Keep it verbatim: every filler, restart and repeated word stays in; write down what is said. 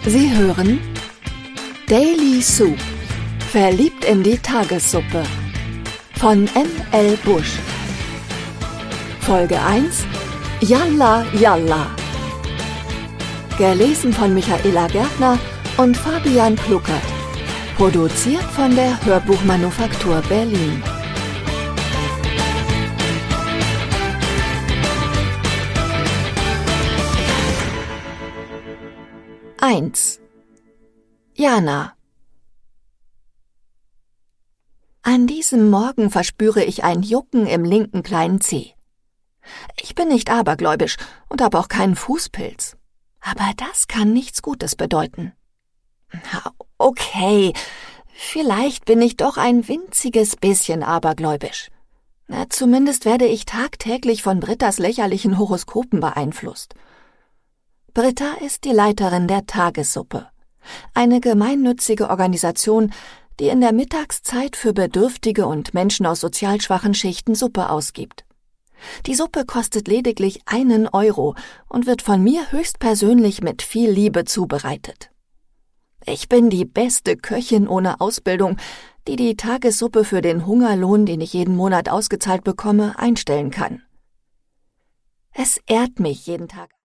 Sie hören Daily Soup. Verliebt in die Tagessuppe von M L Busch. Folge eins. Yalla Yalla. Gelesen von Michaela Gärtner und Fabian Pluckert. Produziert von der Hörbuchmanufaktur Berlin. eins. Jana. An diesem Morgen verspüre ich ein Jucken im linken kleinen Zeh. Ich bin nicht abergläubisch und habe auch keinen Fußpilz. Aber das kann nichts Gutes bedeuten. Okay, vielleicht bin ich doch ein winziges bisschen abergläubisch. Na, zumindest werde ich tagtäglich von Brittas lächerlichen Horoskopen beeinflusst. Britta ist die Leiterin der Tagessuppe, eine gemeinnützige Organisation, die in der Mittagszeit für Bedürftige und Menschen aus sozial schwachen Schichten Suppe ausgibt. Die Suppe kostet lediglich einen Euro und wird von mir höchstpersönlich mit viel Liebe zubereitet. Ich bin die beste Köchin ohne Ausbildung, die die Tagessuppe für den Hungerlohn, den ich jeden Monat ausgezahlt bekomme, einstellen kann. Es ehrt mich jeden Tag.